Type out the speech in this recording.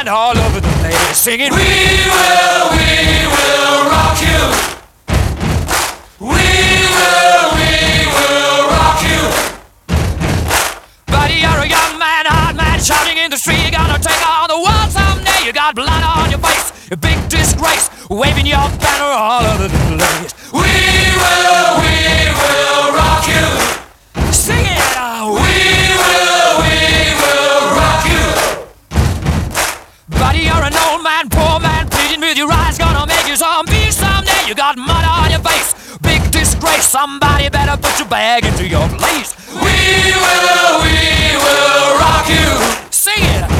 and all over the place, singing, we will rock you. We will rock you. Buddy, you're a young man, hard man, shouting in the street. You're gonna take on the world someday. You got blood on your face, a big disgrace, waving your banner all over the place. We will rock you. Sing it! We will rock you. Buddy, you're an old man, poor man, pleading with your eyes, gonna make you zombie someday. You got mud on your face, big disgrace. Somebody better put your bag into your place. We will rock you. Sing it!